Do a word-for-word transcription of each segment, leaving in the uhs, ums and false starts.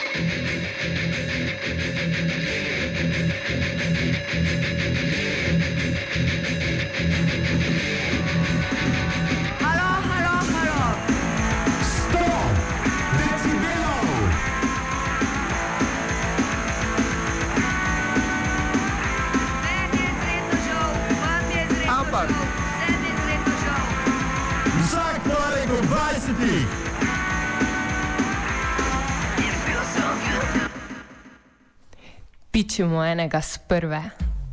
Pičimo enega s prve.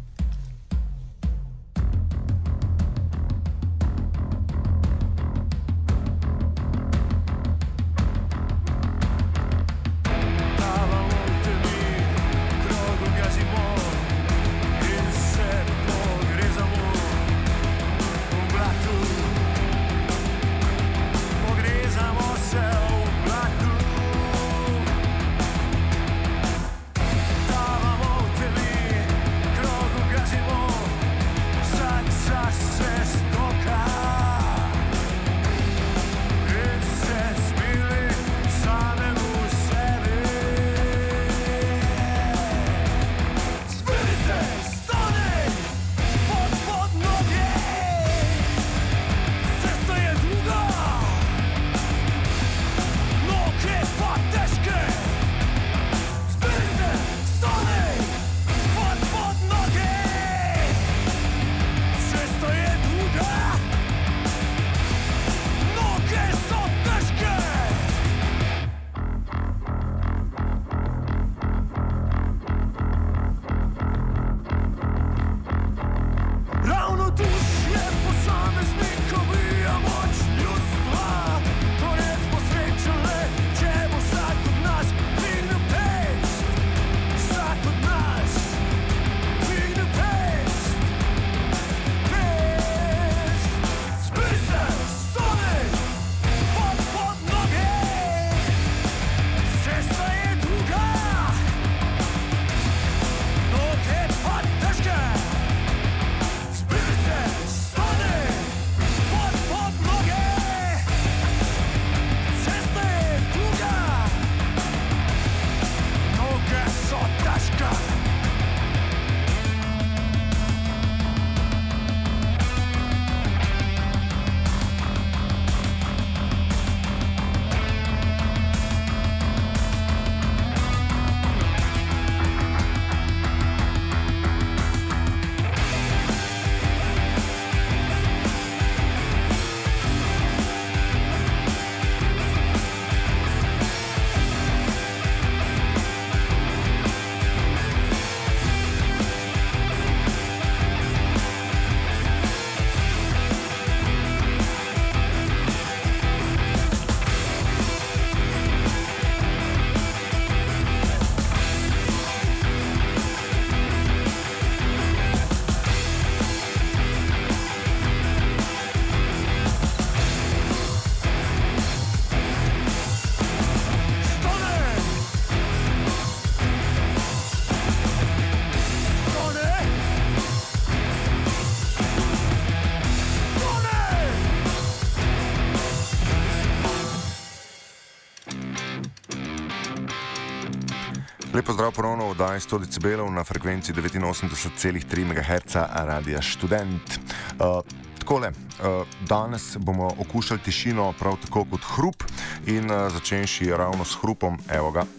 Lep pozdrav ponovno v oddaji sto decibelov na frekvenci devetinosemdeset celih tri megaherca Radia Študent. Uh, takole, uh, danes bomo okušali tišino prav tako kot hrup in uh, začenši ravno s hrupom, evo ga,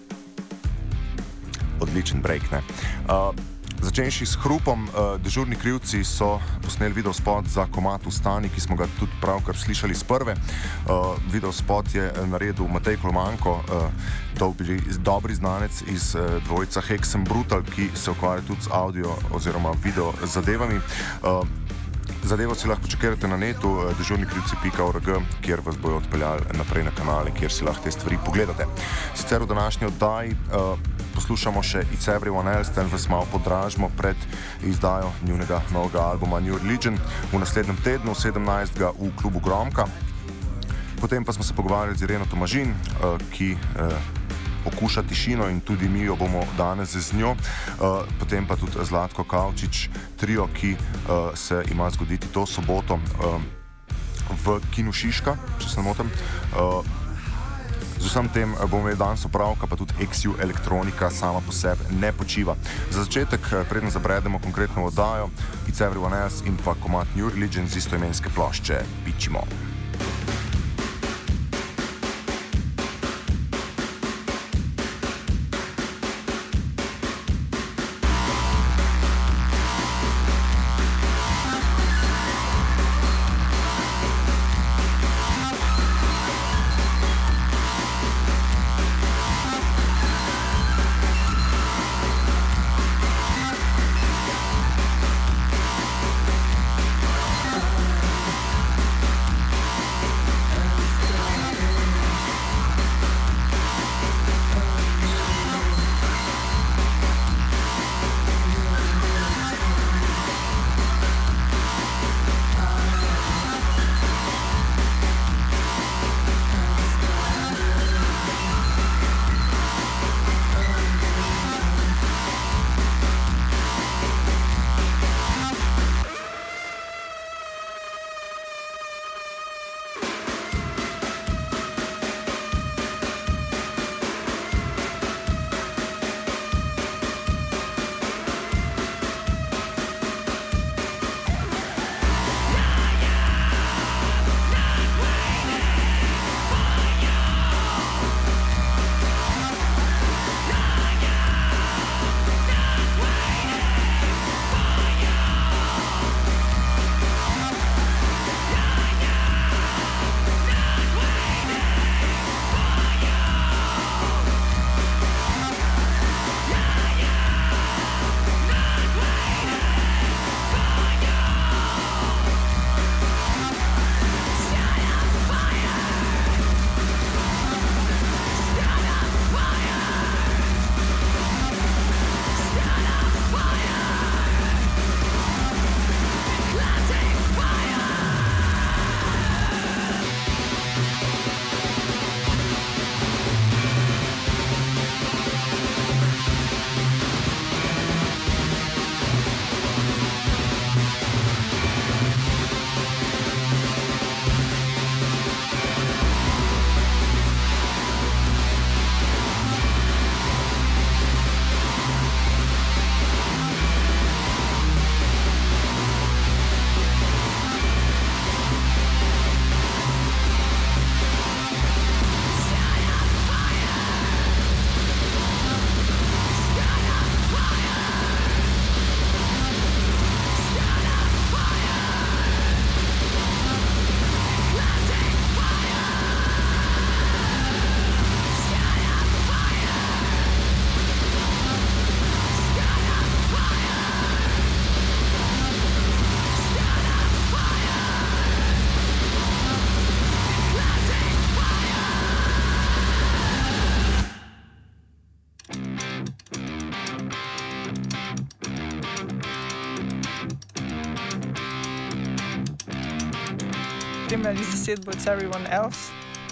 odličen break, ne. Uh, Začenši s hrupom, uh, dežurni krivci so posneli videospot za komad Vstani, ki smo ga tudi pravkar slišali z prve. Uh, videospot je naredil Matej Kolmanko, uh, dobri, dobri znanec iz uh, dvojca Hexen Brutal, ki se ukvarja tudi z audio oziroma video zadevami. Uh, Zadevo si lahko čekirate na netu dežurnikrivci pika org, kjer vas bojo odpeljali naprej na kanale, kjer si lahko te stvari pogledate. Sicer v današnji oddaji uh, poslušamo še It's Everyone Else, ten vas malo podražimo pred izdajo njunega novega albuma New Religion v naslednjem tednu, sedemnajstega v klubu Gromka. Potem pa smo se pogovarjali z Ireno Tomažin, uh, ki uh, okuša tišino in tudi mi jo bomo danes z njo. Uh, potem pa tudi Zlatko Kavčič, trio, ki uh, se ima zgoditi to soboto uh, v Kinu Šiška, če se ne motim. Uh, Z vsem tem bomo imeli danes opravka, pa tudi Exiu elektronika sama po sebi ne počiva. Za začetek, preden zabredemo konkretno oddajo, It's Everyone Else in pa komad New Religion z istoimenske plošče Pičimo. spremljali zasedbo It's Everyone Else.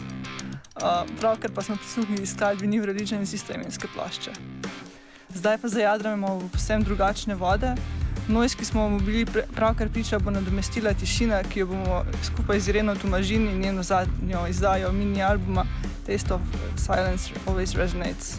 Uh, pravkar pa smo prisluhnili skladbi New Religion iz istoimenske plošče. Zdaj pa zajadramo v povsem drugačne vode. Noise, ki smo mu bili pravkar priča, bo nadomestila tišina, ki jo bomo skupaj z Ireno Tomažin in njeno zadnjo izdajo mini-albuma Taste of Silence Always Resonates.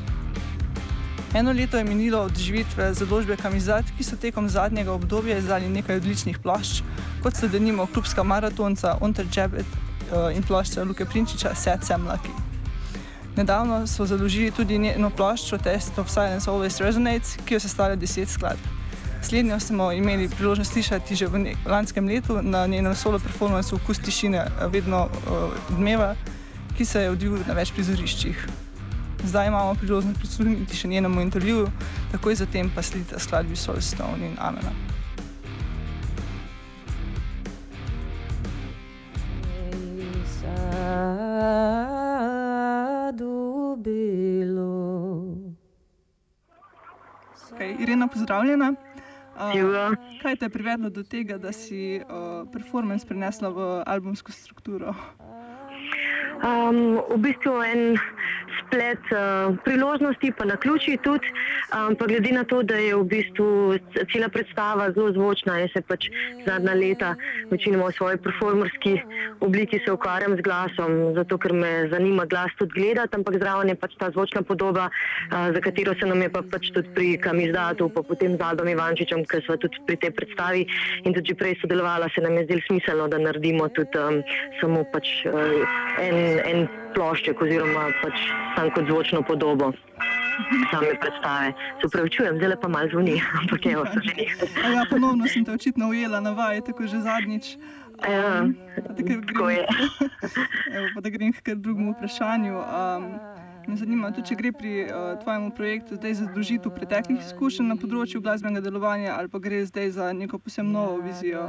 Eno leto je minilo od živitve založbe Kamizat, ki so tekom zadnjega obdobja izdali nekaj odličnih plošč, kot so denimo klubska maratonca Unter Jabet uh, in plošča Luke Prinčiča Sad Sam Lucky. Nedavno so založili tudi njeno ploščo Taste of Silence Always Resonates, ki jo sestavlja deset skladb. Slednjo smo imeli priložnost slišati že v lanskem letu na njenem solo performancu Okus tišine vedno uh, dneva, ki se je odvil na več prizoriščih. Zdaj imamo priložnost prisluhniti še njenemu intervjuju, takoj zatem pa sledita skladbi Soulstone in Amena. Okay, Irena, pozdravljena. Uh, kaj te je privedlo do tega, da si uh, performance prenesla v albumsko strukturo? Um, v bistvu en splet uh, priložnosti, pa naključij tudi, um, pa glede na to, da je v bistvu cela predstava zelo zvočna, jaz se pač zadnja leta večinoma v svoji performerski obliki se ukvarjam z glasom, zato ker me zanima glas tudi gledati, ampak zraven je pač ta zvočna podoba, uh, za katero se nam je pa pač tudi pri Kamizdatu, pa potem z Aldom Ivančičem, ker sva tudi pri tej predstavi in tudi že prej sodelovala, se nam je zdelo smiselno, da naredimo tudi um, samo pač uh, en, en plošček oziroma pač sam kot zvočno podobo same predstave. Se upravičujem, zdaj pa malo zvoni, ampak evo, so že nekaj. Ja, ponovno sem te očitno ujela na vaji, tako že zadnjič. Ja, Um, tako je. Evo, pa da grem k drugemu vprašanju. Um, me zanima tudi, če gre pri uh, tvojemu projektu zdaj za združitev preteklih izkušenj na področju glasbenega delovanja ali pa gre zdaj za neko posebno novo vizijo?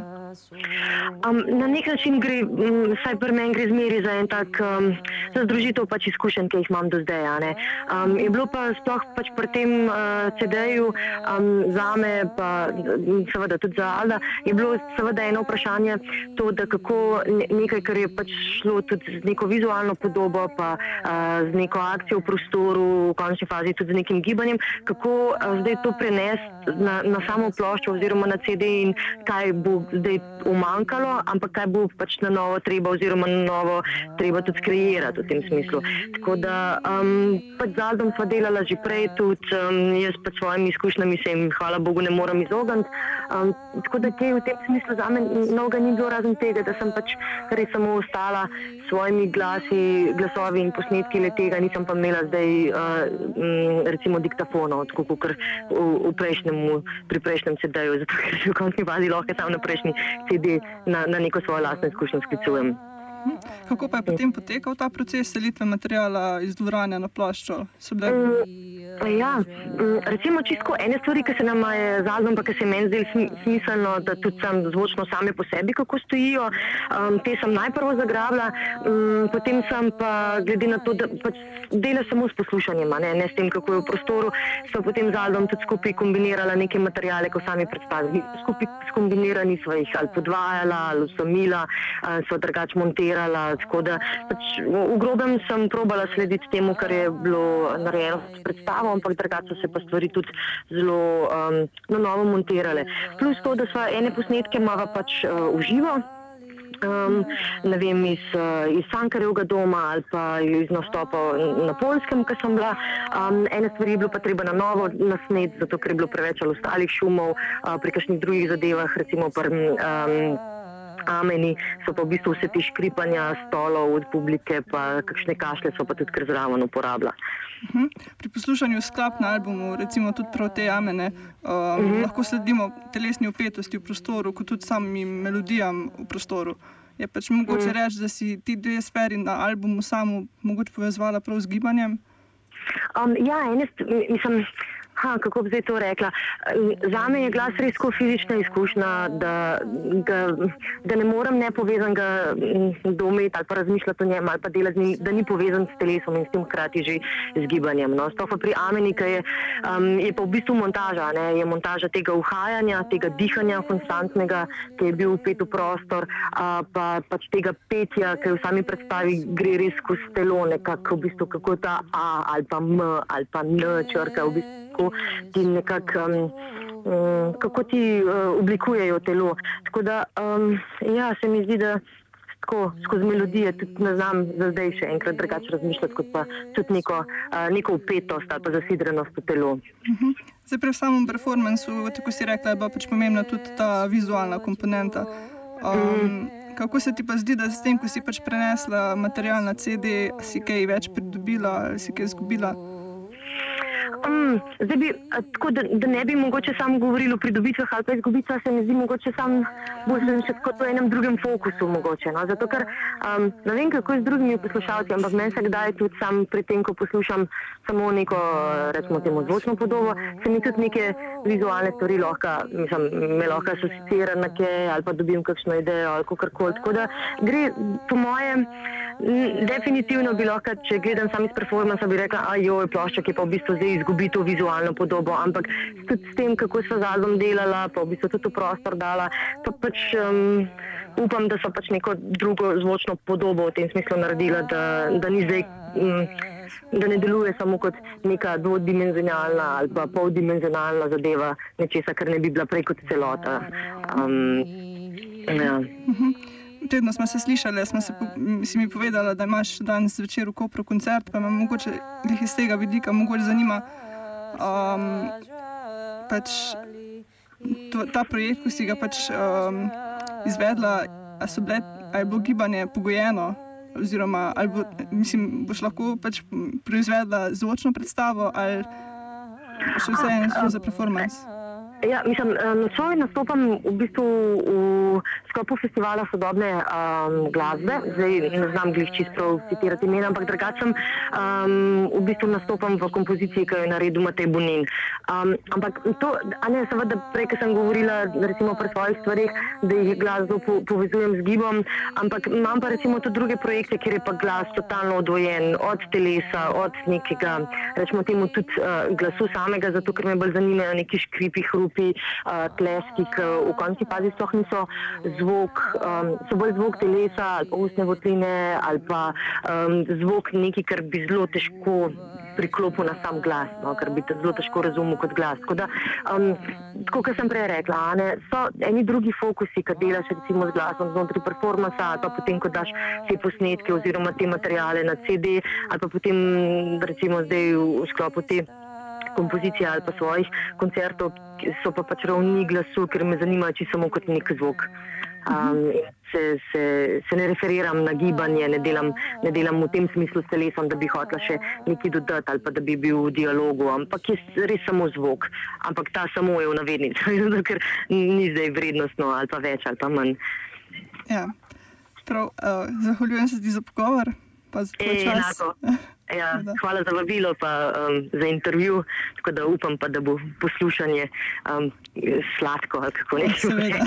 Um, na nek način gre, um, saj pri meni gre zmeri za en tak um, za združitev pač izkušenj, ki jih imam do zdaj. A ne? Um, je bilo pa sploh pač pri tem uh, C D-ju um, zame, pa seveda tudi za Alda, je bilo seveda eno vprašanje to, da kako nekaj, kar je pač šlo tudi z neko vizualno podobo, pa uh, z neko akcijo v prostoru, v končni fazi tudi z nekim gibanjem, kako uh, zdaj to prenesti na, na samo ploščo oziroma na C D in kaj bo zdaj umanjkalo, ampak kaj bo pač na novo treba oziroma na novo treba tudi kreirati v tem smislu. Tako da um, pač z Aldom sva delala že prej tudi, um, jaz pač svojimi izkušnjami se jim, hvala Bogu, ne moram izogniti. Um, tako da kaj v tem smislu za me mnoga ni bilo razen tega, da sem pač res samo ostala s svojimi glasi, glasovi in posnetki le tega, nisem pa imela zdaj uh, recimo diktafonov, tako kot v, v prejšnjemu, pri prejšnjem C D-ju, zato ker se v končni fazi lahko samo na prejšnji C D na, na neko svojo lastno izkušnjo sklicujem. Kako pa je potem potekal ta proces selitve materiala iz dvorane na ploščo? Bile... Um, ja, um, recimo čisto ene stvari, ki se nam je z Aldom, pa ki se meni zdelo smiselno, da tudi sam zvočno same po sebi, kako stojijo, um, te sem najprvo zagrabila, um, potem sem pa glede na to, da pač dela samo s poslušanjem, ne, ne s tem, kako je v prostoru, so potem z Aldom tudi skupaj kombinirala neke materiale, ko sami predstavili. Skupaj skombinirani sva jih ali podvajala, ali usamila, ali sva drugač montirala, tako da pač v grobem sem probala slediti temu, kar je bilo narejeno s predstavo, ampak drugače so se pa stvari tudi zelo um, na novo montirale. Plus to, da sva ene posnetke imava pač uh, v živo, Um, ne vem, iz, iz Cankarjevega doma ali pa iz nastopa na Poljskem, ko sem bila. Um, ene stvari je bilo pa treba na novo nasnet, zato ker je bilo preveč ostalih šumov, uh, pri kakšnih drugih zadevah, recimo pri um, Ameni so pa v bistvu vse te škripanja stolov od publike, pa kakšne kašlje so pa tudi kar zraven uporabila. Uh-huh. Pri poslušanju skladb na albumu, recimo tudi prav te Amene, um, uh-huh. lahko sledimo telesni vpetosti v prostoru, kot tudi samim melodijam v prostoru. Je pač mogoče uh-huh. reči, da si ti dve sferi na albumu samo mogoče povezvala prav z gibanjem? Um, ja, ene, mislim... Ha, kako bi zdaj to rekla? Zame je glas res tako fizična izkušnja, da, da, da ne morem nepovezanega doumeti ali pa razmišljati o njem ali pa delati z njim, da ni povezan s telesom in s tem hkrati že z gibanjem. No? Sploh pa pri Ameni, ki je, um, je pa v bistvu montaža, ne? Je montaža tega uhajanja, tega dihanja konstantnega, ki je bil vpet v prostor, uh, pa pač tega petja, ki v sami predstavi gre res skozi telo, nekako v bistvu kako ta A ali pa M ali pa N črka v bistvu ti nekako, um, um, kako ti uh, oblikujejo telo. Tako da, um, ja, se mi zdi, da tako skozi melodije tudi ne znam za zdaj še enkrat drugače razmišljati, kot pa tudi neko, uh, neko upetost ali pa zasidrenost v telo. Uh-huh. Zdaj pri samem performansu, tako si rekla, je bila pač pomembna tudi ta vizualna komponenta. Um, uh-huh. Kako se ti pa zdi, da s tem, ko si pač prenesla material na C D, si kaj več pridobila ali si kaj izgubila? Um, zdaj bi, tako da, da ne bi mogoče sam govorili o pridobitvah ali pa izgubitvah, se mi zdi mogoče sam bolj še kot v enem drugem fokusu mogoče, no? Zato ker um, ne vem, kako je z drugimi poslušalci, ampak meni se kdaj tudi sam pri tem, ko poslušam samo neko, recimo temu, zvočno podobo, se mi tudi neke vizualne stvari lahko, mislim, me lahko asociira na kaj ali pa dobim kakšno idejo ali kakorkoli. Tako da gre po mojem, definitivno bi lahko, če gledam sam iz performansa, bi rekla, ajoj, plošček je pa v bistvu zdaj izgubi to vizualno podobo, ampak tudi s tem, kako sva z Aldom delala, pa v bistvu tudi v prostor dala, pa pač um, upam, da so pač neko drugo zvočno podobo v tem smislu naredila, da, da ni zdaj um, da ne deluje samo kot neka dvodimenzionalna ali pa poldimenzionalna zadeva, nečesa, kar ne bi bila prej kot celota. Um, ja. Tedno smo se slišali, smo se, si mi povedala, da imaš danes večer v Kopru koncert, pa me mogoče iz tega vidika mogoče zanima um, pač to, ta projekt, ko si ga pač um, izvedla, a so bile, a je bilo gibanje pogojeno, oziroma ali bo, mislim, boš lahko pač proizvedla zvočno predstavo ali še vse eno za performance? Ja, mislim, nocoj nastopam v bistvu v sklopu festivala sodobne um, glasbe. Zdaj ne znam glih čisto prav citirati imena, ampak drugačem um, v bistvu nastopam v kompoziciji, ki jo je naredil Matej Bonin. Um, ampak to, a ne, seveda prej, ko sem govorila recimo pri svojih stvarih, da jih glasbo po, povezujem z gibom, ampak imam pa recimo tudi druge projekte, kjer je pa glas totalno odvojen od telesa, od nekega, rečemo temu tudi uh, glasu samega, zato ker me bolj zanimajo neki škripi, hrupi, Uh, tleski, ki v končni fazi sploh niso zvok, um, so bolj zvok telesa ali pa ustne votline ali pa um, zvok nekaj, kar bi zelo težko priklopil na sam glas, no, kar bi te zelo težko razumel kot glas. Tako da, um, tako kot sem prej rekla, ne, so eni drugi fokusi, kad delaš recimo z glasom znotraj performansa ali pa potem, ko daš te posnetke oziroma te materiale na C D ali pa potem recimo zdaj v, v sklopu te kompozicije ali pa svojih koncertov, so pa pač ravni glasu, ker me zanimajo čisto samo kot nek zvok. Um, se, se, se ne referiram na gibanje, ne delam, ne delam v tem smislu s telesom, da bi hotela še nekaj dodati ali pa da bi bil v dialogu, ampak je res samo zvok. Ampak ta samo je v navednici, ker ni zdaj vrednostno ali pa več ali pa manj. Ja, prav, uh, zahvaljujem se ti za pogovor, pa za tvoj čas. Enako. Ja, hvala za vabilo pa um, za intervju, tako da upam pa, da bo poslušanje um, sladko ali kako nekaj. Seveda.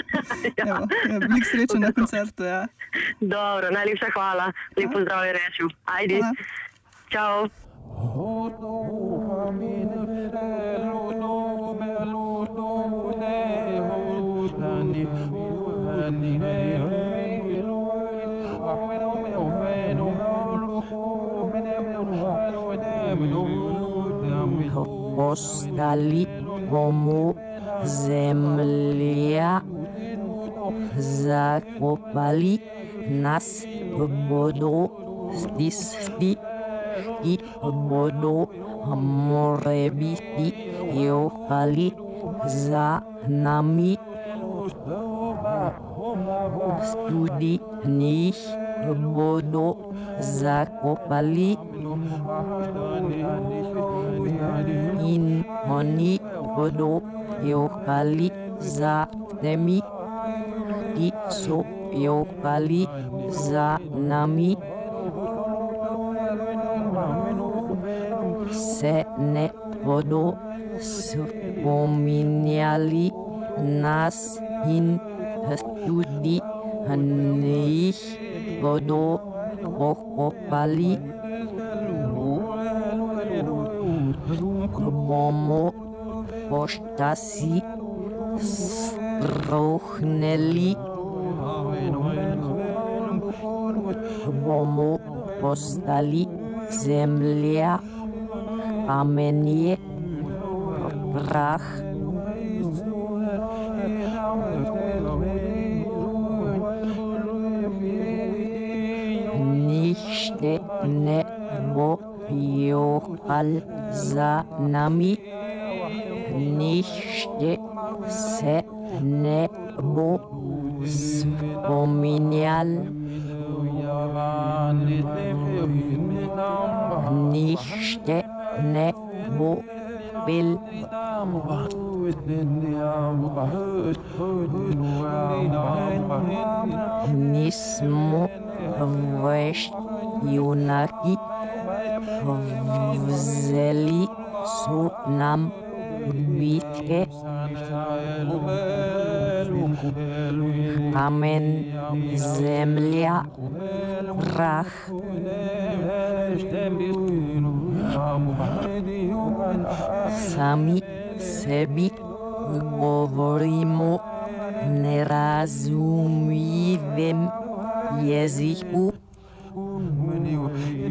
ja. Veliko sreče na koncertu, ja. Dobro, najlepša hvala. Lep pozdrav je rečil. Ajde. Čau. Ostali bomo zemlja, zakopali nas bodo tisti, ki bodo morebiti jokali za nami. Tudi njih bodo zakopali in oni bodo jokali za temi, ki so jokali za nami. Se ne bodo spominjali nas in tudi njih bodo pokopali. Bomo počasi strohneli, bomo postali zemlja, kamenje, prah. Nihče ne bo jokal za nami, nihče se ne bo spominjal, nihče ne bo pel. Nismo več junaki, vzeli so nam bitke, kamen, zemlja, prah. Sami sebi govorimo nerazumljivem jeziku.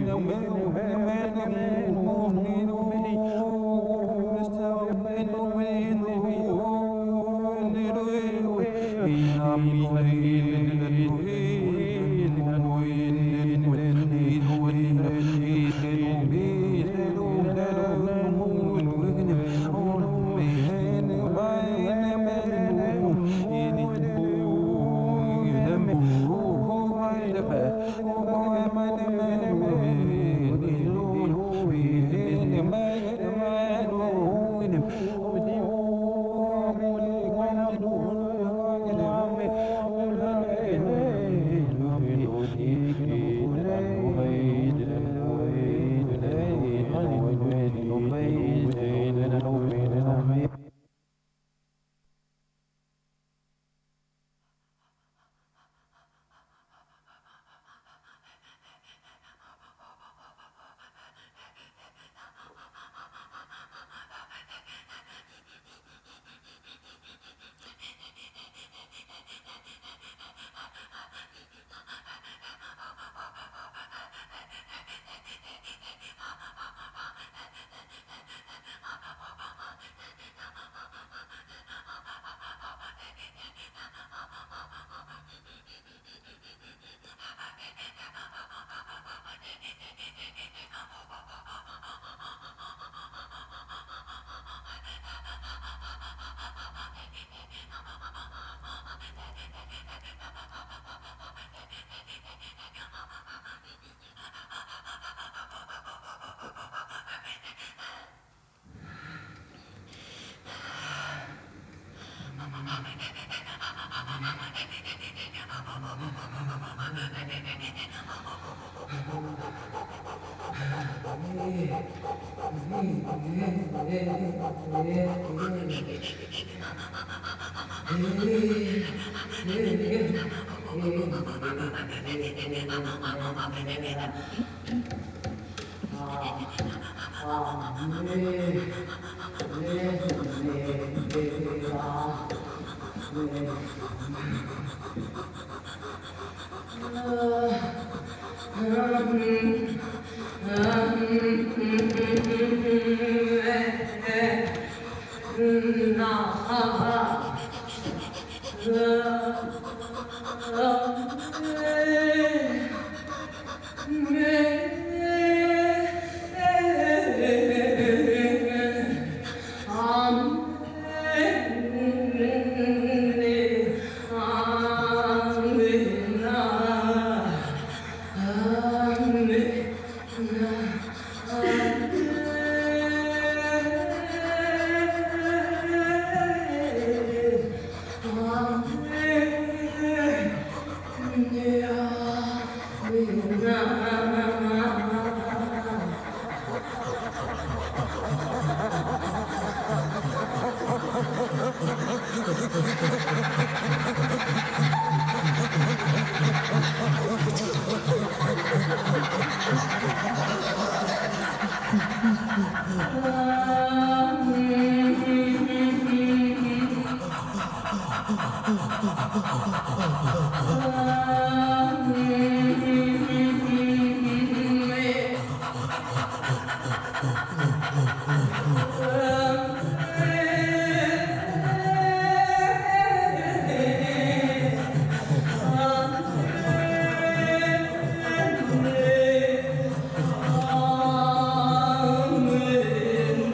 Amen.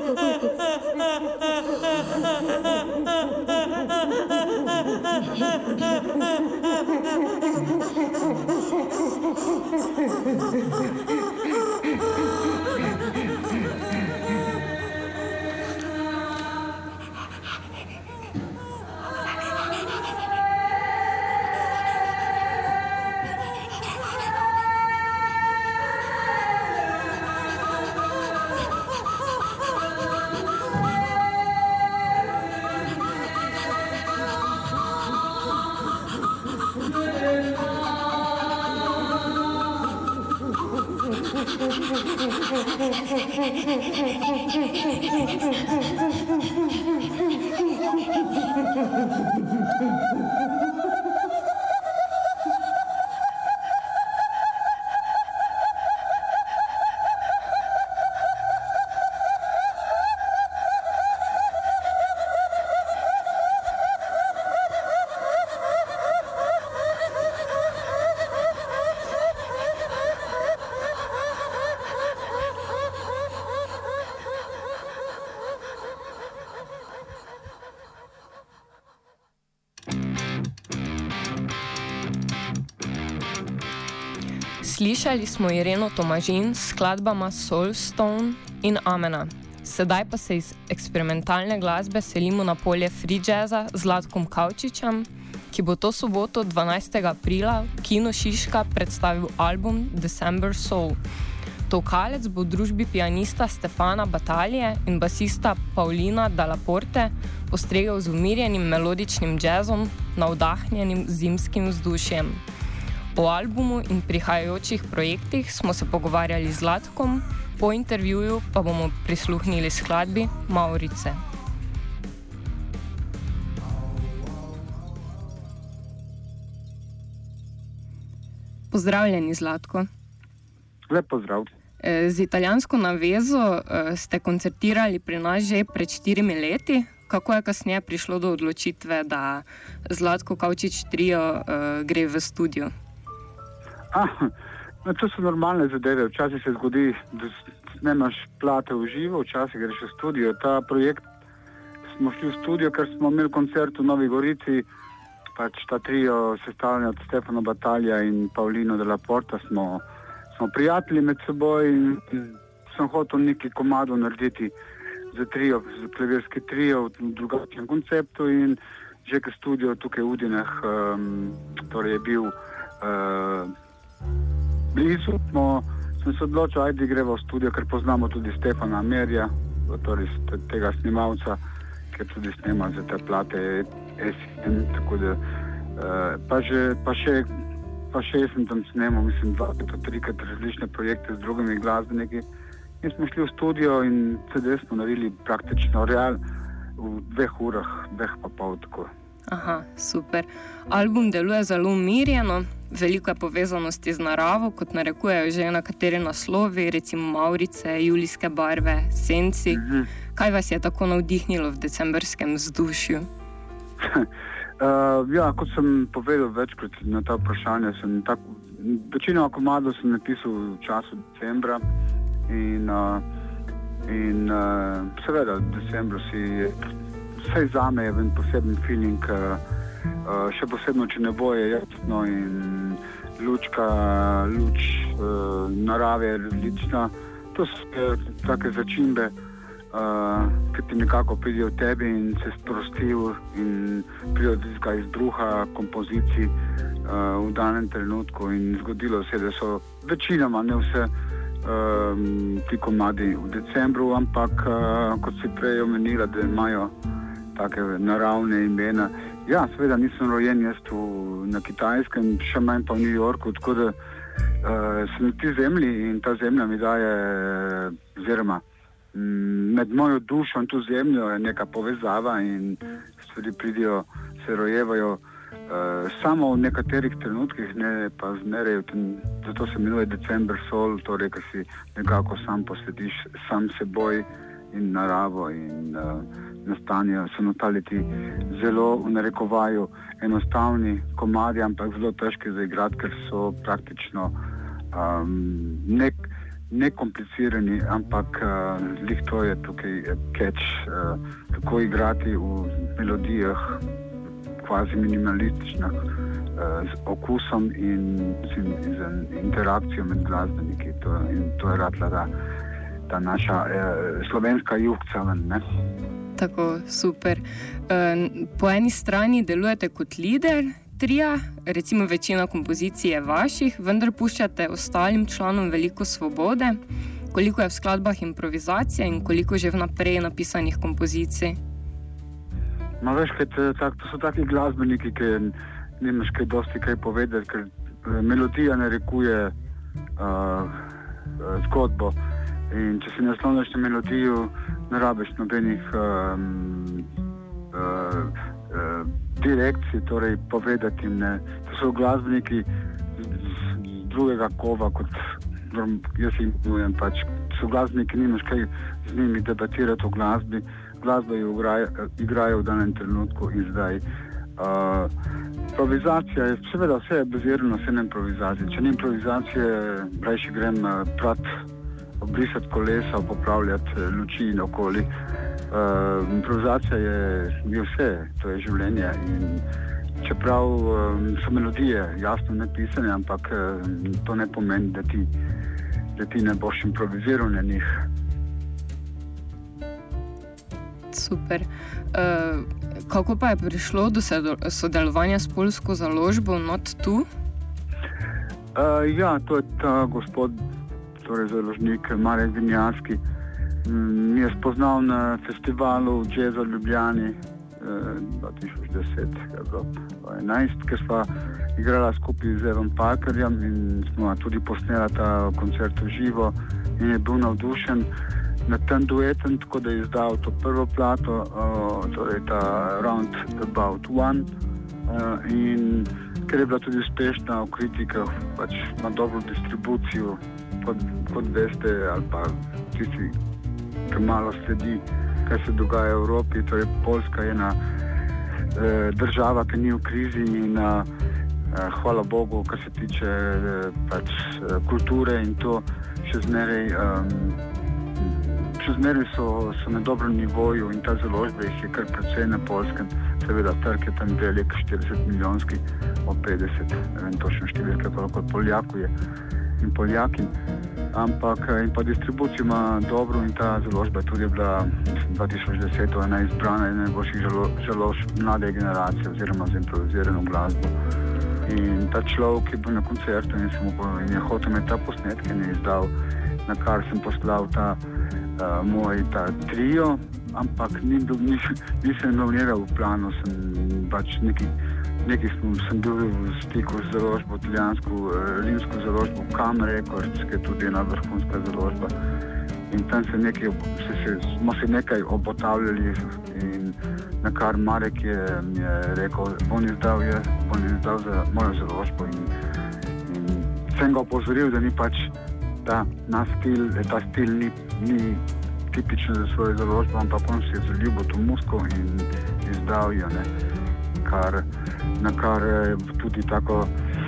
Slišali smo Ireno Tomažin s skladbama Soulstone in Amena. Sedaj pa se iz eksperimentalne glasbe selimo na polje free jazza z Zlatkom Kavčičem, ki bo to soboto dvanajstega aprila v Kino Šiška predstavil album December Soul. Tolkalec bo v družbi pianista Stefana Batalije in basista Paulina Dalaporte postregel z umirjenim melodičnim jazzom, navdahnjenim zimskim vzdušjem. O albumu in prihajajočih projektih smo se pogovarjali z Zlatkom, po intervjuju pa bomo prisluhnili skladbi Maurice. Pozdravljeni, Zlatko. Lep pozdrav. Z italijansko navezo ste koncertirali pri nas že pred štirimi leti. Kako je kasneje prišlo do odločitve, da Zlatko Kavčič trio gre v studio? Ah, no, to so normalne zadeve. Včasih se zgodi, da snemaš plate v živo, včasih greš v studio. Ta projekt smo šli v studio, ker smo imeli koncert v Novi Gorici, pač ta trio sestavljen od Stefana Batalija in Paulino Dalaporta smo, smo prijatelji med seboj in, in sem hotel neki komado narediti za trio, za klavirski trio v drugačnem konceptu in že k studio tukaj v Udinah, um, torej je bil uh, blizu, smo, smo se odločili, ajde greva v studio, ker poznamo tudi Stefana Merja, torej tega snimalca, ker tudi snema za te plate S M, tako da uh, pa, že, pa, še, pa še sem tam snemal, mislim, dva, pet, trikrat različne projekte z drugimi glasbeniki in smo šli v studio in C D smo naredili praktično real v dveh urah, dveh pa pol tako. Aha, super. Album deluje zelo umirjeno, veliko je povezanosti z naravo, kot narekujejo že nekateri naslovi, recimo Maurice, Julijske barve, Senci. Mm-hmm. Kaj vas je tako navdihnilo v decembrskem vzdušju? uh, ja, kot sem povedal večkrat na ta vprašanje, sem tako, večino komadov sem napisal v času decembra in, uh, in uh, seveda v decembru si vsej zame je en poseben feeling, uh, uh, še posebno, če ne bo je jasno in lučka, luč uh, narave je različna. To so uh, take začimbe, uh, ki ti nekako pridejo v tebi in se sprostijo in pridejo iz bruha kompozicij uh, v danem trenutku in zgodilo se, da so večinoma, ne vse, um, ti komadi v decembru, ampak uh, kot si prej omenila, da imajo take naravne imena. Ja, seveda nisem rojen jaz tu na Kitajskem, še manj pa v New Yorku, tako da uh, sem na ti zemlji in ta zemlja mi daje, oziroma med mojo dušo in to zemljo je neka povezava in stvari pridijo, se rojevajo uh, samo v nekaterih trenutkih, ne pa zmeraj, zato se imenuje December Soul, torej, ker si nekako sam posvetiš sam seboj in naravo in uh, nastanejo, so nastali ti zelo v narekovaju enostavni komadi, ampak zelo težki za igrati, ker so praktično um, nek, nekomplicirani, ampak uh, lih to je tukaj catch, uh, kako igrati v melodijah, kvazi minimalističnih, uh, z okusom in z interakcijo med glasbeniki. To, in to je ratla ta, ta naša uh, slovenska jugca ven, ne? Tako, super. Uh, po eni strani delujete kot lider trija, recimo večina kompozicij je vaših, vendar puščate ostalim članom veliko svobode. Koliko je v skladbah improvizacije in koliko že vnaprej napisanih kompozicij? No, veš, kaj te, tak, to so taki glasbeniki, ki nimaš kaj dosti kaj povedati, ker melodija narekuje uh, zgodbo. In če si nasloneš na melodijo, ne rabiš nobenih um, uh, uh, direkcij, torej povedati jim ne. To so glasbeniki z, z drugega kova, kot jaz jim imenujem pač. So glasbeniki, nimaš kaj z njimi debatirati o glasbi. Glasba jo igrajo v danem trenutku in zdaj. Uh, improvizacija je, seveda vse je bazirano vse na improvizaciji. Če ni improvizacije, rajši grem uh, prat, obrisati kolesa, popravljati uh, luči in okoli. Uh, improvizacija je, je vse, to je življenje in čeprav um, so melodije jasno napisane, ampak uh, to ne pomeni, da ti, da ti ne boš improviziral na njih. Super. Uh, kako pa je prišlo do sodelovanja s poljsko založbo Not two? Uh, ja, to je ta gospod, torej založnik Marek Vinjavski. Mi je spoznal na festivalu Jazza v Ljubljani eh, dva tisoč deset, dva enajst, ker sva igrala skupaj z Evom Parkerjem in smo tudi posnela ta koncert v živo in je bil navdušen nad tem duetom, tako da je izdal to prvo plato, uh, torej ta Round About One, uh, in ker je bila tudi uspešna v kritikah, pač ima dobro distribucijo, kot, kot veste, ali pa tisti, ki malo sledi, kaj se dogaja v Evropi. Torej, Poljska je ena e, država, ki ni v krizi in a, a, hvala Bogu, kar se tiče e, pač, e, kulture in to še zmeraj, um, še zmeraj so, so na dobrem nivoju in ta založba jih je kar precej na Poljskem. Seveda, trg je tam velik, štirideset milijonski, o petdeset, ne vem točno številke, koliko Poljaku je in Poljakin. Ampak in pa distribucijo ima dobro in ta založba je tudi bila dva tisoč deset ena izbrana in najboljših založb mlade generacije oziroma z improvizirano glasbo. In ta človek je bil na koncertu in, sem, in je hotel me ta posnetke in je izdal, na kar sem poslal ta uh, moj ta trio, ampak ni, nis, nisem nominiral v planu, sem pač neki Nekaj sem bil v stiku z založbo, italijansko, rimsko založbo Kam Records, ki je tudi ena vrhunska založba. In tam se nekaj, se, se, smo se nekaj obotavljali in na kar Marek je, je rekel, bom izdal je, bom izdal za mojo založbo. In, in sem ga opozoril, da ni pač ta, na stil, ta stil ni, ni tipičen za svojo založbo, ampak on se je zaljubil to muziko in izdal jo, ne. Kar, na kar je tudi tako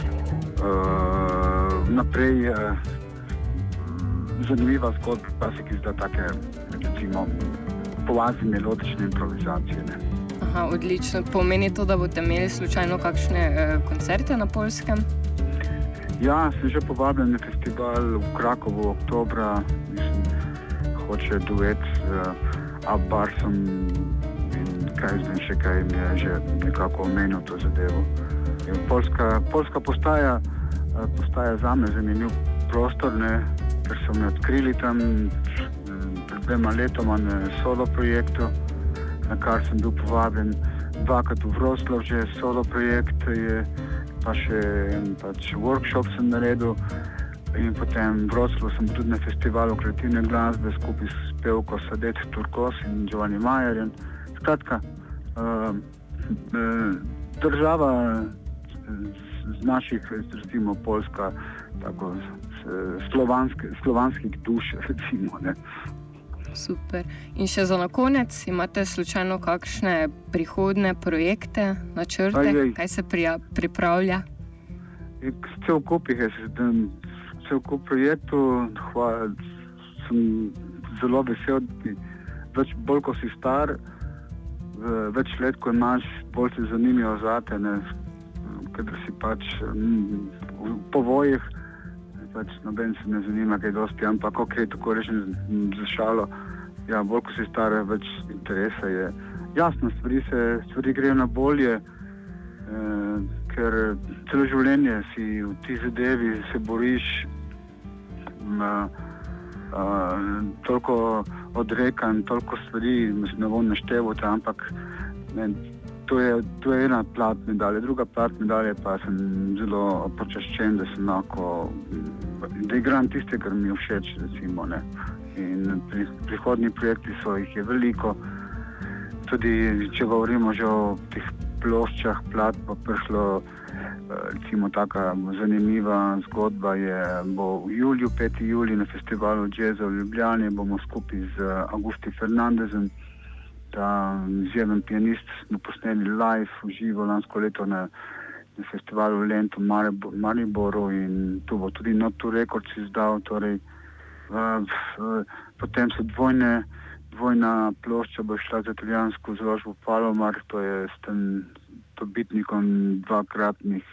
uh, naprej uh, zanimiva zgodba, pa se ki zda take, recimo, povazi melodične improvizacije. Ne. Aha, odlično. Pomeni to, da boste imeli slučajno kakšne uh, koncerte na Poljskem? Ja, sem že povabljen na festival v Krakovu oktobra, mislim, hoče duet z uh, Abbarsom. Kaj zdaj še kaj mi je že nekako omenil to zadevo. Poljska, Poljska postaja, postaja zame zanimiv prostor, ne, ker so me odkrili tam pred dvema letoma na solo projektu, na kar sem bil povabljen dvakrat v Wroclaw, že solo projekt je, pa še pač workshop sem naredil in potem v Wroclaw sem tudi na festivalu kreativne glasbe skupaj s pevko Sadet Turkos in Giovanni Majerjem. Skratka, uh, uh, država z, z naših, recimo, Poljska, tako, slovanske, slovanskih duš, recimo, ne. Super. In še za na konec, imate slučajno kakšne prihodne projekte, načrte, kaj se prija, pripravlja? Cel kup jih je, se v projektu, hvala, sem zelo vesel, da več, bolj ko si star, več let, ko imaš, bolj se zanimijo zate, ne, ker si pač m, v povojih, pač noben se ne zanima, kaj dosti, ampak ok, tako rečem za šalo, ja, bolj ko si star, več interesa je. Jasno, stvari se, stvari grejo na bolje, eh, ker celo življenje si v ti zadevi se boriš, m, Uh, toliko odrekanj, toliko stvari, ne bom naštevil, ampak ne, to, je, to je ena plat medalje. Druga plat medalje pa sem zelo počaščen, da sem lahko, da igram tiste, kar mi je všeč, recimo, ne. In pri, prihodnji projekti so, jih je veliko. Tudi, če govorimo že o teh ploščah, plat pa prišlo, recimo taka zanimiva zgodba je, bo v juliju, peti julij na festivalu džeza v Ljubljani, bomo skupaj z Augusti Fernandezem, ta izjemen pianist, smo posneli live v živo lansko leto na, na festivalu Lento v Mariboru in tu bo tudi Not to Records izdal, torej uh, uh, potem so dvojne, dvojna plošča bo šla za italijansko založbo Palomar, to je s tem dobitnikom dvakratnih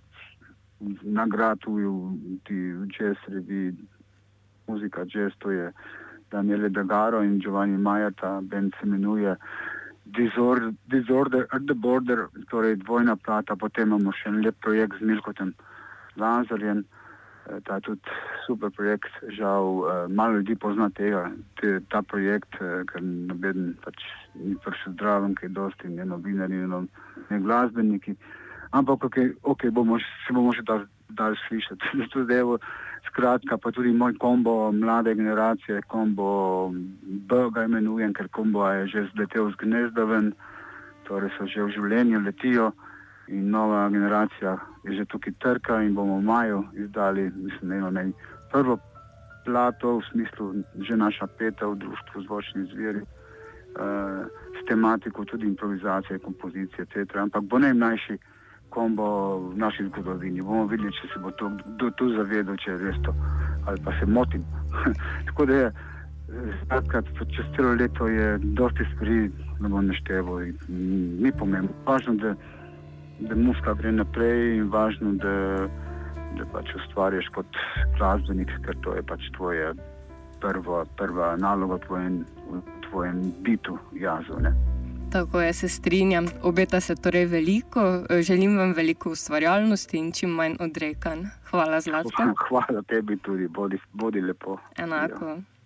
nagrad v jazz reviji Muzika jazz, to je Daniele D'Agaro in Giovanni Mayer, ta band se imenuje Disorder, Disorder at the Border, torej dvojna plata, potem imamo še en lep projekt z Milkotem Lazarjem, ta je tudi super projekt, žal malo ljudi pozna tega, te, ta projekt, ker noben pač ni prišel zdraven, kaj dosti, ne novinari, ne glasbeniki, ampak ok, okay bomo, se bomo še dal, dal slišati. Tudi, skratka, pa tudi moj kombo mlade generacije, kombo B ga imenujem, ker kombo je že zletel z gnezda ven, torej so že v življenju, letijo in nova generacija je že tukaj trka in bomo v maju izdali, mislim, eno ne, prvo plato, v smislu že naša peta v društvu Zvočni zveri, uh, s tematiko tudi improvizacije, kompozicije, et cetera. Ampak bo najmlajši kombo v naši zgodovini. Bomo videli, če se bo to kdo tu zavedal, če je res to, ali pa se motim. Tako da je, skratka, čez celo leto je dosti stvari, ne bom našteval, ni pomembno. Važno, da da muzika gre naprej in važno, da, da pač ustvarjaš kot glasbenik, ker to je pač tvoja prva, prva naloga v tvojem, v tvojem bitu, jazu, ne. Tako je, se strinjam. Obeta se torej veliko. Želim vam veliko ustvarjalnosti in čim manj odrekanj. Hvala, Zlatko. Hvala tebi tudi. Bodi, bodi lepo. Enako. Ja.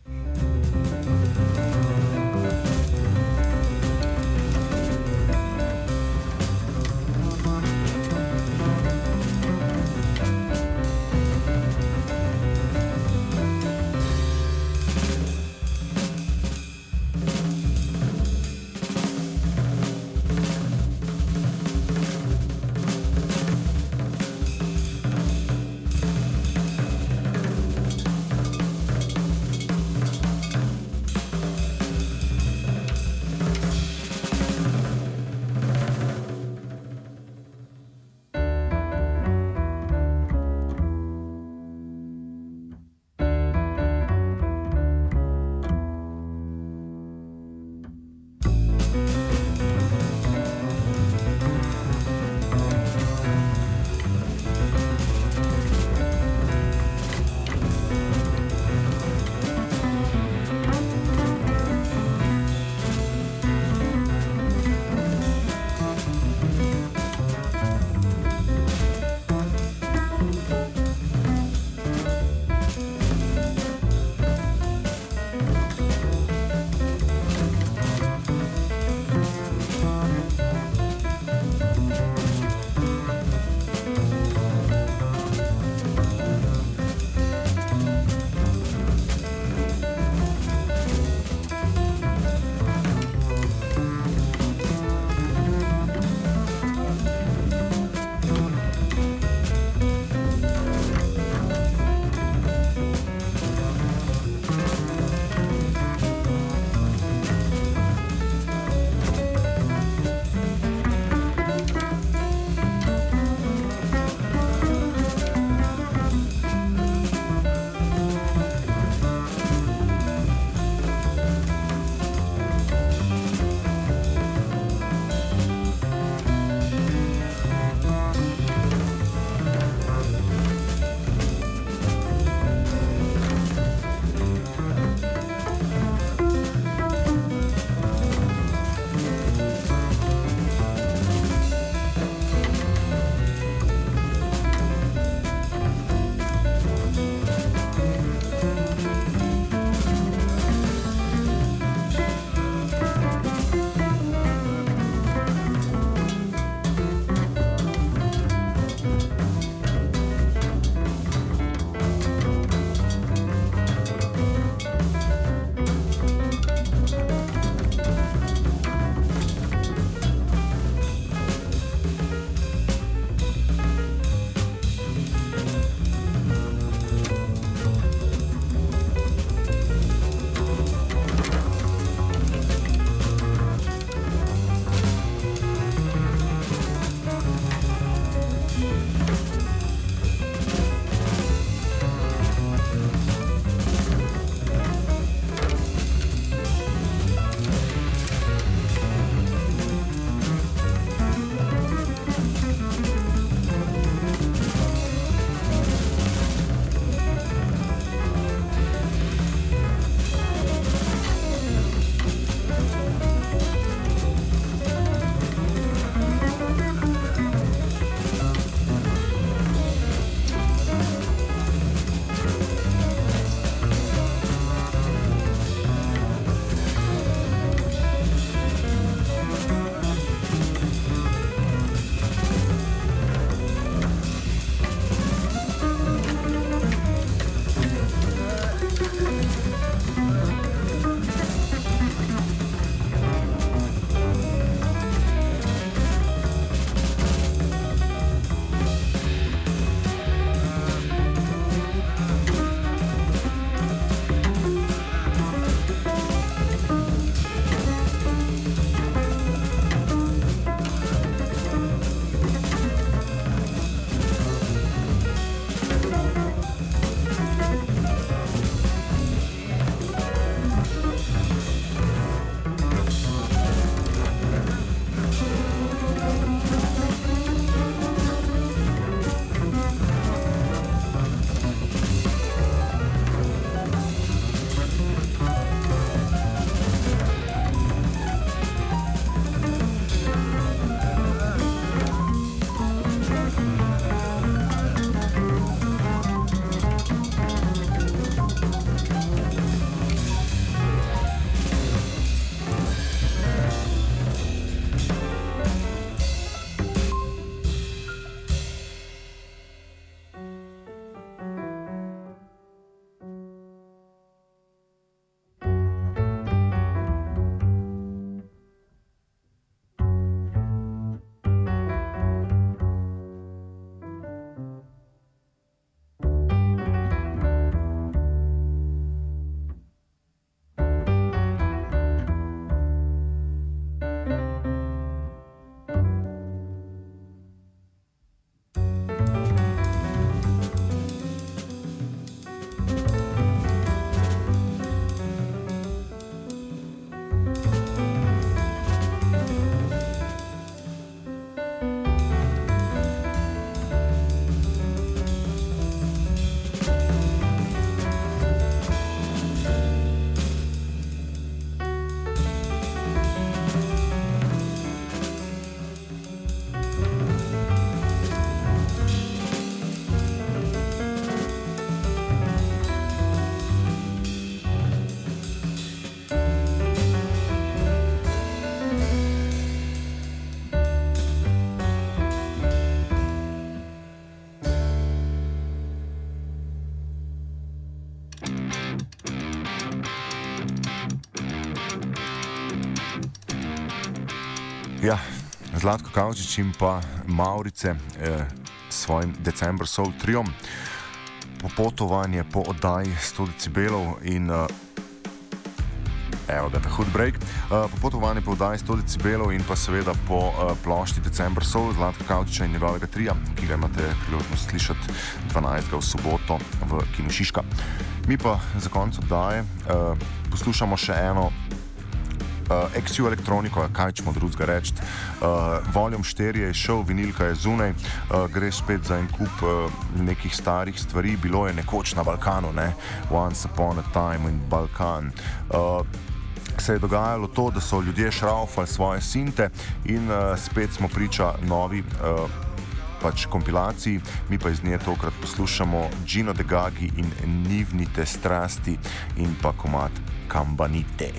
Ja, Zlatko Kavčič in pa Mavrice eh, s svojim December Soul triom. Popotovanje po oddaji sto decibelov in uh, evo ga ta hud break. Uh, popotovanje po oddaji sto decibelov in pa seveda po uh, plošči December Soul Zlatka Kavčiča in njegovega trija, ki ga imate priložnost slišati dvanajstega v soboto v Kinu Šiška. Mi pa za konec oddaje uh, poslušamo še eno Uh, X U elektroniko, kaj ćemo drugega reči. Uh, Volume štiri je šel, vinilka je zunaj, uh, gre spet za en kup uh, nekih starih stvari, bilo je nekoč na Balkanu, ne? Once upon a time in Balkan. Uh, se je dogajalo to, da so ljudje šraufali svoje sinte in uh, spet smo priča novi uh, pač kompilaciji, mi pa iz nje tokrat poslušamo Gino De Gagi in Nivnite strasti in pa komad Kambanite.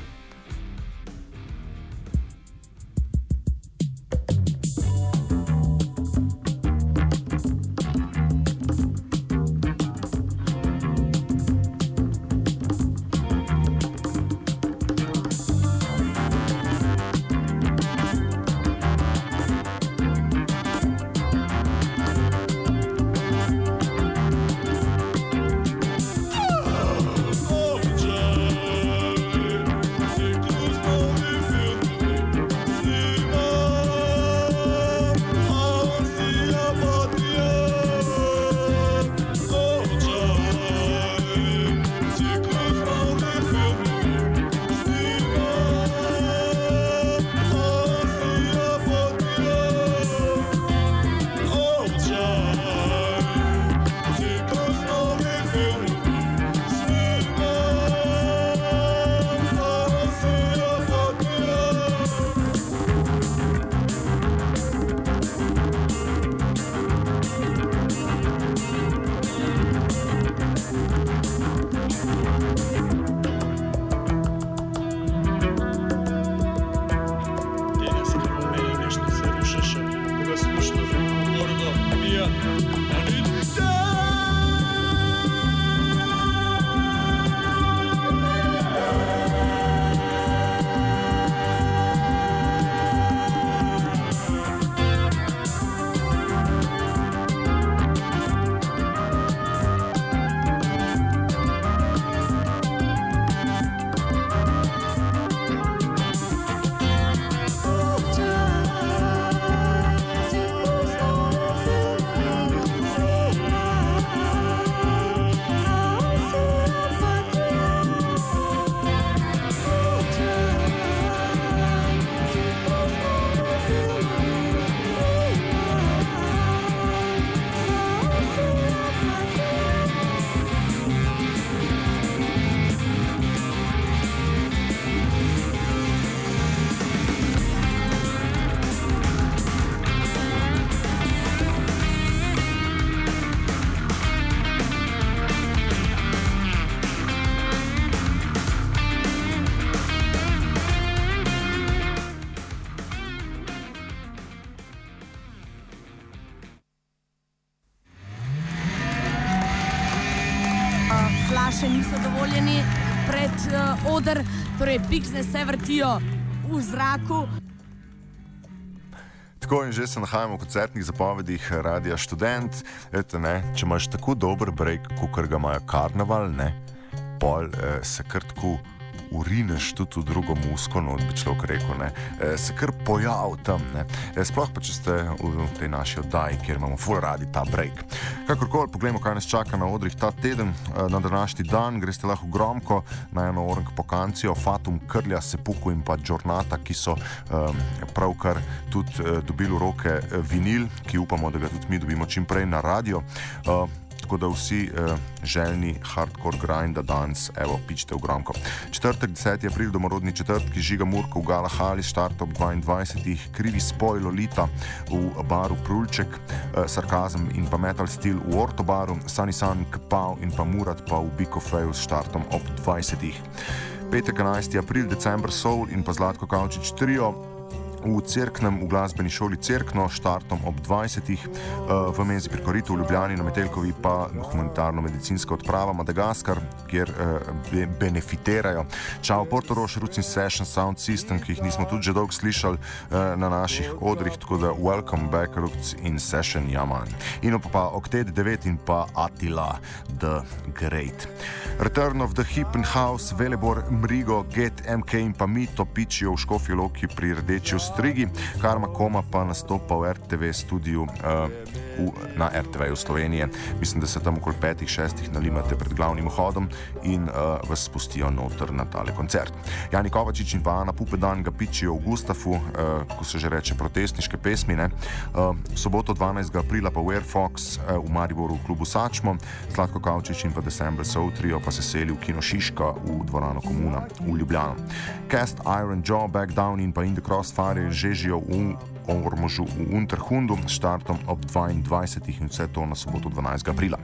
Flaše niso dovoljeni pred uh, oder, torej piksne se vrtijo v zraku. Tako in že se nahajamo v koncertnih zapovedih Radia Študent. Ete, ne, če imaš tako dober break, kot ga imajo Karneval, ne, pol eh, se kar tako urineš tudi v drugo musko, no, bi človek rekel, ne, e, se kar pojav tam, ne, e, sploh pa če ste v tej naši oddaji, kjer imamo ful radi ta break. Kakorkoli, poglejmo, kaj nas čaka na odrih ta teden. Na današnji dan greste lahko gromko na eno orang po kancijo Fatum, Krlja, Sepuku in pa Giornata, ki so um, pravkar tudi uh, dobili v roke vinil, ki upamo, da ga tudi mi dobimo čim prej na radio. Uh, Tako da vsi uh, željni hardcore grinda danes, evo, pičite v gromko. Četrtek, deseti april, domorodni četrtki, Žiga Murko v Galahali, štart ob dvaindvajsetih, Krivi spoj Lolita v baru Prulček, uh, Sarkazem in pa Metal Steel v Ortobaru, Sunny Sun, Kpav in pa Murat pa v Big of Fail s štartom ob dvajsetih. Petek, enajsti april, December Soul in pa Zlatko Kavčič trio v Cerknem, v glasbeni šoli Cerkno, štartom ob dvajsetih, v menzi pri Koritu, v Ljubljani, na Metelkovi pa humanitarno-medicinska odprava Madagaskar, kjer be benefiterajo Čau Portorož, Roots in Session Sound System, ki jih nismo tudi že dolgo slišali na naših odrih, tako da welcome back Roots in Session, jaman. In pa Oktet devet in pa Attila the Great. Return of the Hip and House, Velebor, Mrigo, Get, M K in pa Mito pičijo v Škofji Loki pri Rdeči Strigi, Karma Koma pa nastopa v R T V studiu uh, v, na R T V-ju Slovenije. Mislim, da se tam okoli petih, šestih nalimate pred glavnim vhodom in uh, vas spustijo noter na tale koncert. Jani Kovačič in pa Ana Pupedan ga pičijo v Gustafu, uh, ko se že reče protestniške pesmi. Ne? Uh, v soboto dvanajstega aprila pa v Air Fox uh, v Mariboru v klubu Sačmo, Zlatko Kavčič in pa December Soul Trio pa se seli v Kino Šiška v dvorano Komuna v Ljubljano. Cast Iron Jaw, Back Down in pa In the Crossfire že žijo v Ormožu v Unterhundu s štartom ob dvaindvajsetih in vse to na soboto dvanajstega aprila.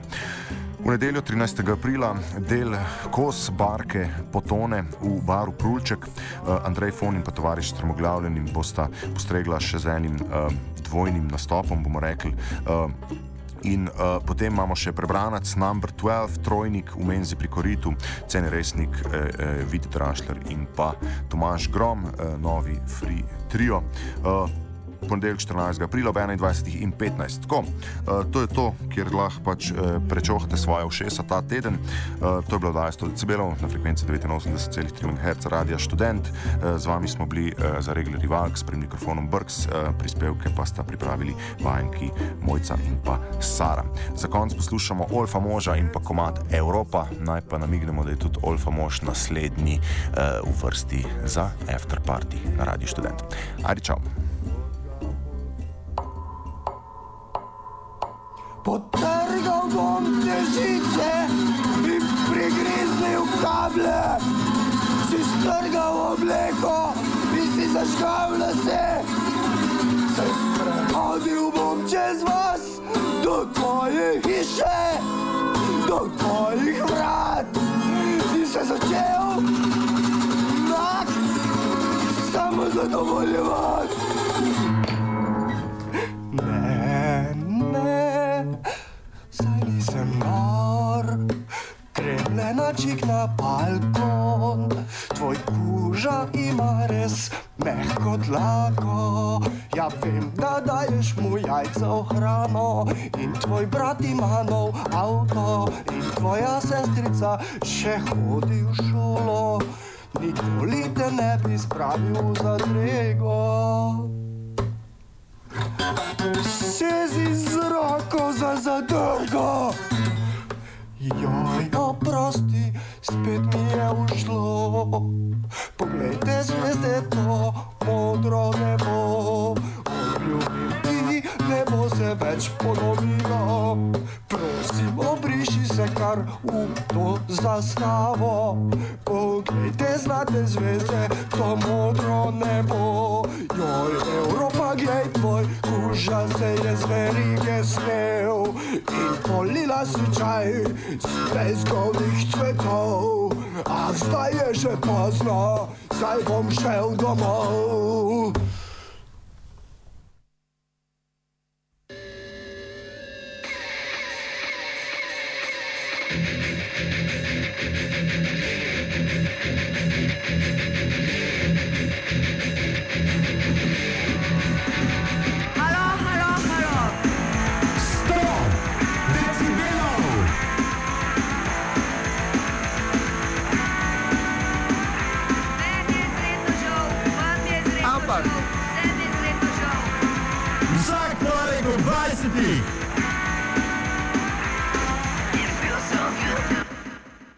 V nedeljo trinajstega aprila del Kos barke potone v baru Prulček. Andrej Fon in pa tovariš Strmoglavljenim bosta postregla še z enim uh, dvojnim nastopom, bomo rekli. Uh, In uh, potem imamo še prebranac number dvanajst, trojnik v menzi pri Koritu, Cene resnik, eh, eh, Viti Drašler in pa Tomaž Grom, eh, novi free trio. Uh, ponedeljek štirinajstega aprila ob enaindvajsetih in petnajst. Tako, uh, to je to, kjer lahko pač uh, prečohate svoje ušesa ta teden. Uh, to je bilo dvajset decibelov na frekvenci devetinosemdeset celih tri megaherca Radia Študent. Uh, z vami smo bili uh, za Regler Rivalks pred mikrofonom Brks, uh, prispevke pa sta pripravili vajenki Mojca in pa Sara. Za konc poslušamo Olfa Moža in pa komad Evropa. Naj pa namignemo, da je tudi Olfa Mož naslednji uh, v vrsti za After Party na Radiu Študent. Ajde, čau. Potrgal bom težice in prigriznil kable, si strgal obleko in si zažgal lase. Se sprehodil bom čez vas do tvoje hiše, do tvojih vrat in se začel nakt samo zadovoljevati. Ne, ne, saj nisem nor, kremle načik na balkon, tvoj kuža ima res mehko dlako. Ja vem, da daješ mu jajca v hrano in tvoj brat ima nov avto in tvoja sestrica še hodi v šolo. Nikoli te ne bi spravil v zadrego. Sezi z roko za zadrgo. Joj, oprosti, spet mi je ušlo. Poglejte zvezde, to modro nebo. Obljubim ti, ne bo se več ponovilo. Prosim, obriši se kar v to zastavo. Poglejte zlate zvezde, to modro nebo. Joj, Evropa, glej, tvoj kuža se je z verige snel in polila si čaj z pejskovnih cvetov. A zdaj je že pozno, zdaj bom šel domov. Vsak torek ob dvajsetih.